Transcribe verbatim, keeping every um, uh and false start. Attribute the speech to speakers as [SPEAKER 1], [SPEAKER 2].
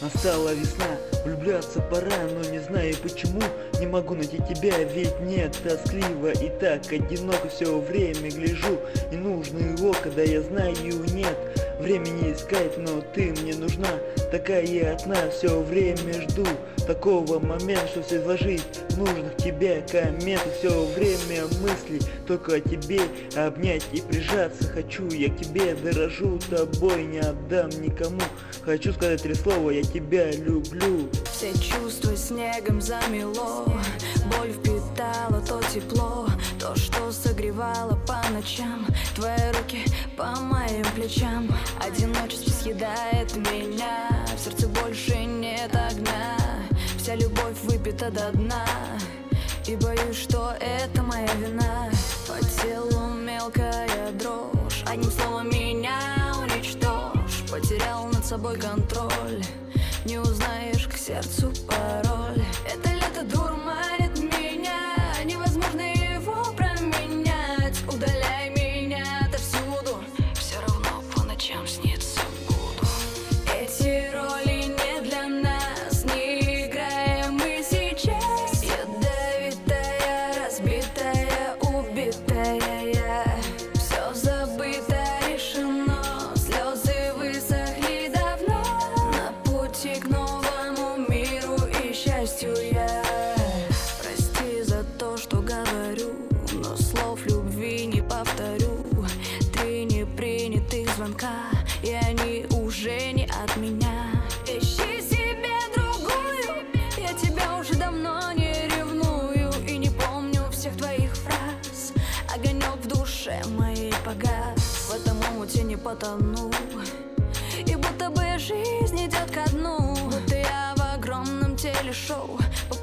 [SPEAKER 1] Настала весна, влюбляться пора, но не знаю почему не могу найти тебя, ведь нет, тоскливо и так одиноко все время гляжу. Не нужно его, когда я знаю нет времени искать, но ты мне нужна, такая одна, все время жду такого момента, что все изложить нужных тебе комментов. Все время мысли только о тебе, обнять и прижаться хочу я к тебе, дорожу тобой, не отдам никому. Хочу сказать три слова: я тебя люблю.
[SPEAKER 2] Все чувства снегом замело, боль впитала то тепло, то, что согревало по ночам. Твои руки по моим плечам, одиночество съедает меня, в сердце больше нет огня, вся любовь выпита до дна, и боюсь, что это моя вина. По телу мелкая дрожь, одним словом меня уничтожь. Потерял над собой контроль, не узнаешь к сердцу пароль. Это лето дурманит меня, невозможно его променять. Удаляй меня отовсюду, все равно по ночам снится буду. Эти роли не для нас, не играем мы сейчас. Ядовитая, разбитая, убитая я. Все забыто, решено, слезы высохли давно. На пути к новому миру и счастью я. Прости за то, что говорю, но слов любви не повторю. Три непринятых звонка, и они уже не от меня. Ищи себе другую, я тебя уже давно не ревную и не помню всех твоих фраз. Огонек в душе моей погас, в этом омуте не потону, и будто бы жизнь идет ко дну. Будто я в огромном телешоу, по